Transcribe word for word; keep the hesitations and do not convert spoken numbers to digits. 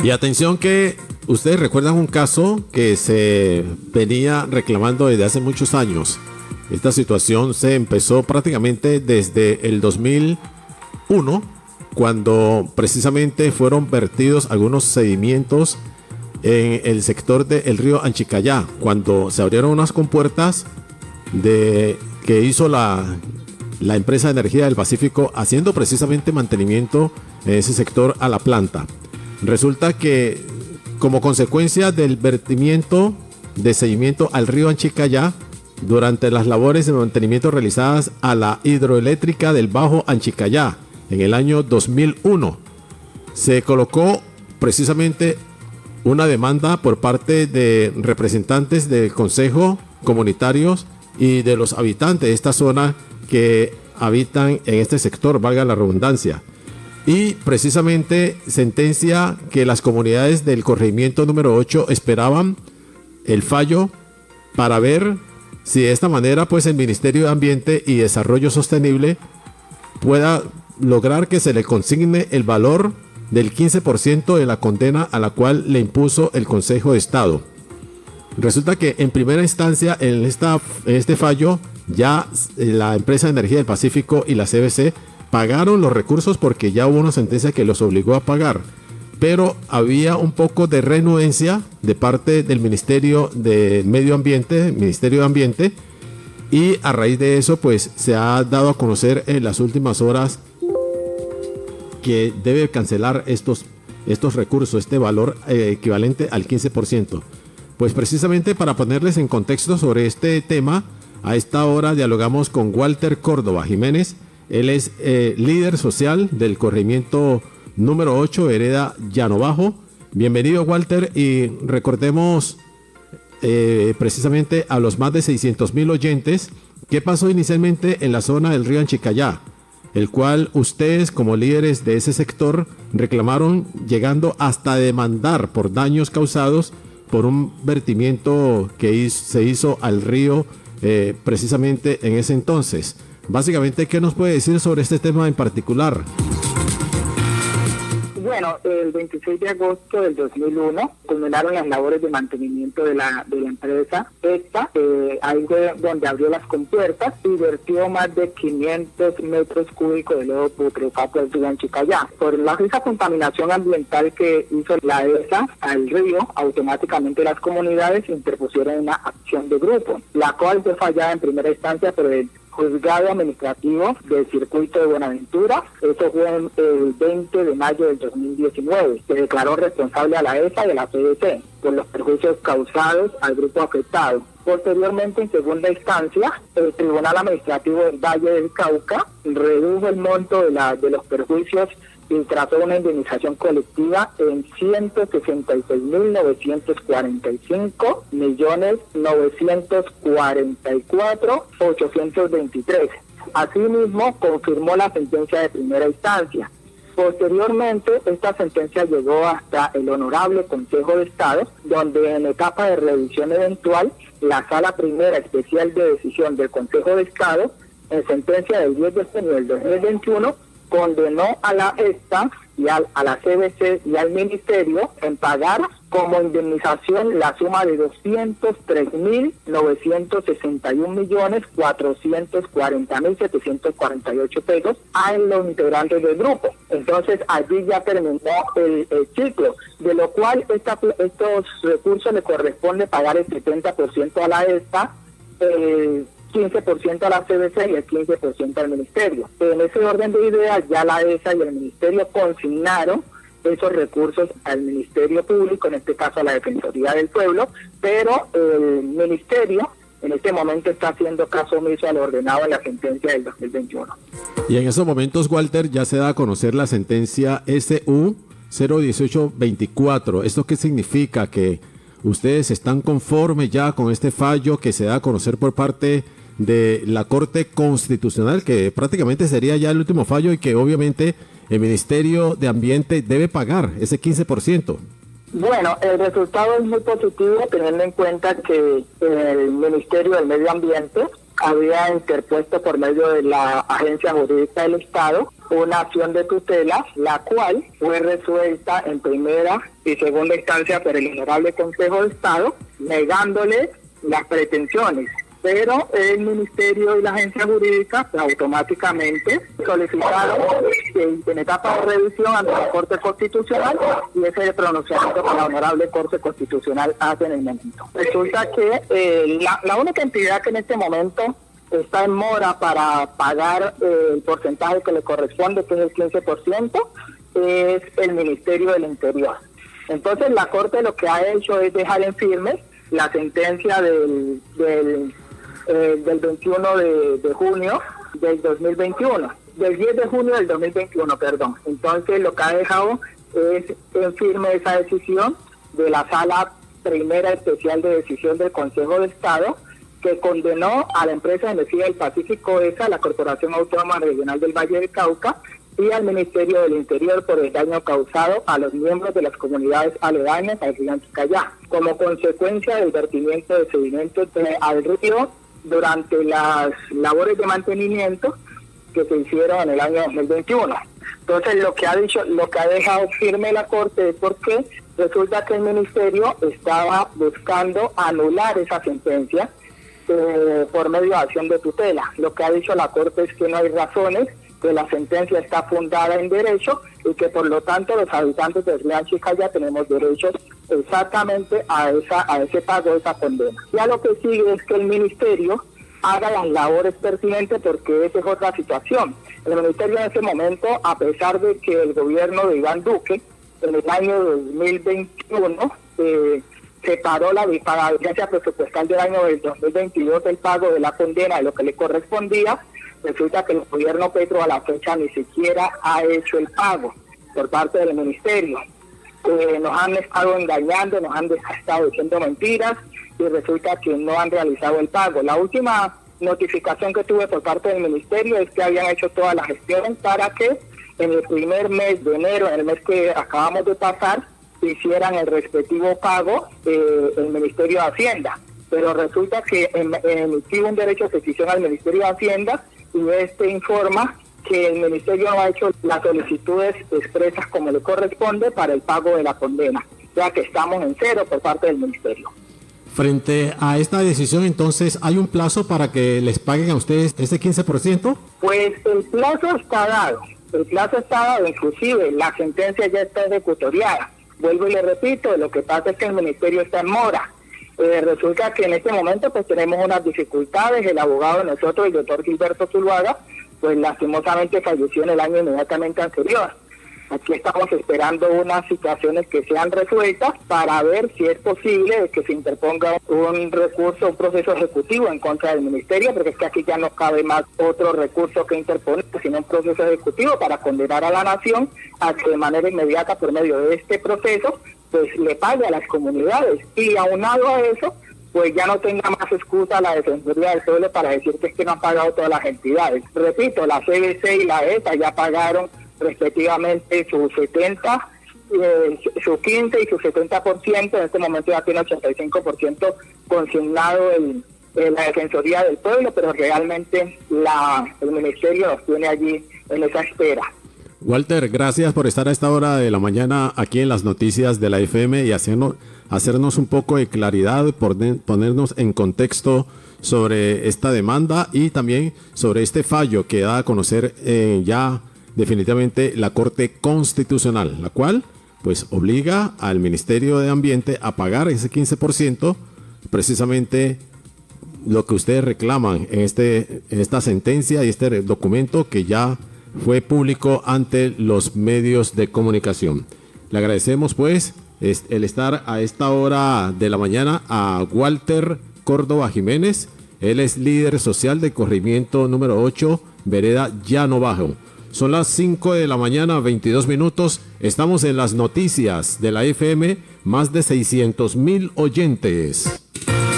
Y atención que ustedes recuerdan un caso que se venía reclamando desde hace muchos años. Esta situación se empezó prácticamente desde el dos mil uno, cuando precisamente fueron vertidos algunos sedimentos en el sector del río Anchicayá, cuando se abrieron unas compuertas de, que hizo la, la empresa de energía del Pacífico, haciendo precisamente mantenimiento en ese sector a la planta. Resulta que como consecuencia del vertimiento de seguimiento al río Anchicayá, durante las labores de mantenimiento realizadas a la hidroeléctrica del Bajo Anchicayá en el año dos mil uno, se colocó precisamente una demanda por parte de representantes del Consejo Comunitarios y de los habitantes de esta zona que habitan en este sector, valga la redundancia. Y precisamente sentencia que las comunidades del corregimiento número ocho esperaban el fallo para ver si de esta manera pues el Ministerio de Ambiente y Desarrollo Sostenible pueda lograr que se le consigne el valor del quince por ciento de la condena a la cual le impuso el Consejo de Estado. Resulta que en primera instancia en, esta, en este fallo ya la empresa de energía del Pacífico y la C B C pagaron los recursos porque ya hubo una sentencia que los obligó a pagar, pero había un poco de renuencia de parte del Ministerio de Medio Ambiente, Ministerio de Ambiente, y a raíz de eso pues se ha dado a conocer en las últimas horas que debe cancelar estos, estos recursos, este valor eh, equivalente al quince por ciento. Pues precisamente para ponerles en contexto sobre este tema, a esta hora dialogamos con Walter Córdoba Jiménez. Él es eh, líder social del corregimiento número ocho, Vereda Llano Bajo. Bienvenido, Walter, y recordemos eh, precisamente a los más de seiscientos mil oyentes qué pasó inicialmente en la zona del río Anchicayá, el cual ustedes como líderes de ese sector reclamaron, llegando hasta demandar por daños causados por un vertimiento que hizo, se hizo al río eh, precisamente en ese entonces. Básicamente, ¿qué nos puede decir sobre este tema en particular? Bueno, el veintiséis de agosto del dos mil uno culminaron las labores de mantenimiento de la de la empresa esta, eh, ahí fue donde abrió las compuertas y vertió más de quinientos metros cúbicos de lodo putrefacto del río Anchicayá. Por la esa contaminación ambiental que hizo la E S A al río, automáticamente las comunidades interpusieron una acción de grupo, la cual fue fallada en primera instancia por el Juzgado Administrativo del Circuito de Buenaventura. Eso fue en el veinte de mayo del dos mil diecinueve. Se declaró responsable a la E S A y a la C B C por los perjuicios causados al grupo afectado. Posteriormente, en segunda instancia, el Tribunal Administrativo del Valle del Cauca redujo el monto de, la, de los perjuicios y trazó una indemnización colectiva en ciento sesenta y seis mil novecientos cuarenta y cinco millones novecientos cuarenta y cuatro mil ochocientos veintitrés. Asimismo, confirmó la sentencia de primera instancia. Posteriormente, esta sentencia llegó hasta el Honorable Consejo de Estado, donde en etapa de revisión eventual, la Sala Primera Especial de Decisión del Consejo de Estado, en sentencia del diez de junio del dos mil veintiuno, condenó a la ESTA y al, a la C B C y al Ministerio en pagar como indemnización la suma de doscientos tres mil novecientos sesenta y un millones cuatrocientos cuarenta mil setecientos cuarenta y ocho pesos a los integrantes del grupo. Entonces allí ya terminó el, el ciclo, de lo cual esta, estos recursos le corresponde pagar el setenta por ciento a la ESTA, el quince por ciento a la C B C y el quince por ciento al Ministerio. En ese orden de ideas, ya la E S A y el Ministerio consignaron esos recursos al Ministerio Público, en este caso a la Defensoría del Pueblo, pero el Ministerio en este momento está haciendo caso omiso a lo ordenado en la sentencia del dos mil veintiuno. Y en esos momentos, Walter, ya se da a conocer la sentencia S U cero dieciocho veinticuatro. ¿Esto qué significa? ¿Que ustedes están conformes ya con este fallo que se da a conocer por parte de la Corte Constitucional, que prácticamente sería ya el último fallo y que obviamente el Ministerio de Ambiente debe pagar ese quince por ciento? Bueno, el resultado es muy positivo, teniendo en cuenta que el Ministerio del Medio Ambiente había interpuesto por medio de la Agencia Jurídica del Estado una acción de tutela, la cual fue resuelta en primera y segunda instancia por el Honorable Consejo de Estado, negándole las pretensiones. Pero el Ministerio y la Agencia Jurídica pues, automáticamente solicitaron que en etapa de revisión ante la Corte Constitucional, y ese es el pronunciamiento que la Honorable Corte Constitucional hace en el momento. Resulta que eh, la, la única entidad que en este momento está en mora para pagar eh, el porcentaje que le corresponde, que es el quince por ciento, es el Ministerio del Interior. Entonces la Corte lo que ha hecho es dejar en firme la sentencia del... del Eh, del veintiuno de junio del dos mil veintiuno, del diez de junio del dos mil veintiuno, perdón. Entonces lo que ha dejado es en firme esa decisión de la Sala Primera Especial de Decisión del Consejo de Estado, que condenó a la empresa de energía del Pacífico E S A, la Corporación Autónoma Regional del Valle del Cauca, y al Ministerio del Interior por el daño causado a los miembros de las comunidades aledañas al río Anticayá, como consecuencia del vertimiento de sedimentos al río durante las labores de mantenimiento que se hicieron en el año dos mil veintiuno. Entonces lo que ha dicho, lo que ha dejado firme la Corte es porque resulta que el Ministerio estaba buscando anular esa sentencia eh, por medio de acción de tutela. Lo que ha dicho la Corte es que no hay razones, que la sentencia está fundada en derecho y que por lo tanto los habitantes de Río Anticayá tenemos derechos exactamente a esa a ese pago de esa condena. Ya lo que sigue es que el Ministerio haga las labores pertinentes, porque esa es otra situación. El Ministerio en ese momento, a pesar de que el gobierno de Iván Duque en el año dos mil veintiuno eh, separó la diferencia presupuestal del año del dos mil veintidós del pago de la condena de lo que le correspondía, resulta que el gobierno Petro a la fecha ni siquiera ha hecho el pago por parte del Ministerio. Eh, nos han estado engañando, nos han estado diciendo mentiras y resulta que no han realizado el pago. La última notificación que tuve por parte del Ministerio es que habían hecho todas las gestiones para que en el primer mes de enero, en el mes que acabamos de pasar, hicieran el respectivo pago eh, el Ministerio de Hacienda. Pero resulta que em, emitió un derecho de petición al Ministerio de Hacienda y este informa que el Ministerio no ha hecho las solicitudes expresas como le corresponde para el pago de la condena, ya que estamos en cero por parte del Ministerio. Frente a esta decisión, entonces, ¿hay un plazo para que les paguen a ustedes ese quince por ciento? Pues el plazo está dado, el plazo está dado, inclusive la sentencia ya está ejecutoriada. Vuelvo y le repito, lo que pasa es que el Ministerio está en mora. Eh, resulta que en este momento pues tenemos unas dificultades. El abogado de nosotros, el doctor Gilberto Zuluaga, pues lastimosamente falleció en el año inmediatamente anterior. Aquí estamos esperando unas situaciones que sean resueltas para ver si es posible que se interponga un recurso, un proceso ejecutivo en contra del Ministerio, porque es que aquí ya no cabe más otro recurso que interponer, sino un proceso ejecutivo para condenar a la nación a que de manera inmediata, por medio de este proceso, pues le pague a las comunidades. Y aunado a eso, pues ya no tenga más excusa la Defensoría del Pueblo para decir que es que no han pagado todas las entidades. Repito, la C B C y la E S A ya pagaron respectivamente su setenta, eh, su quince y su setenta por ciento. En este momento ya tiene ochenta y cinco por ciento consignado en, en la Defensoría del Pueblo, pero realmente la, el Ministerio nos tiene allí en esa espera. Walter, gracias por estar a esta hora de la mañana aquí en las noticias de la F M y hacernos, hacernos un poco de claridad, por de, ponernos en contexto sobre esta demanda y también sobre este fallo que da a conocer eh, ya definitivamente la Corte Constitucional, la cual pues obliga al Ministerio de Ambiente a pagar ese quince por ciento, precisamente lo que ustedes reclaman en, este, en esta sentencia y este documento que ya fue público ante los medios de comunicación. Le agradecemos pues el estar a esta hora de la mañana a Walter Córdoba Jiménez. Él es líder social del corregimiento número ocho, Vereda Llano Bajo. Son las cinco de la mañana, veintidós minutos. Estamos en las noticias de la F M, más de seiscientos mil oyentes.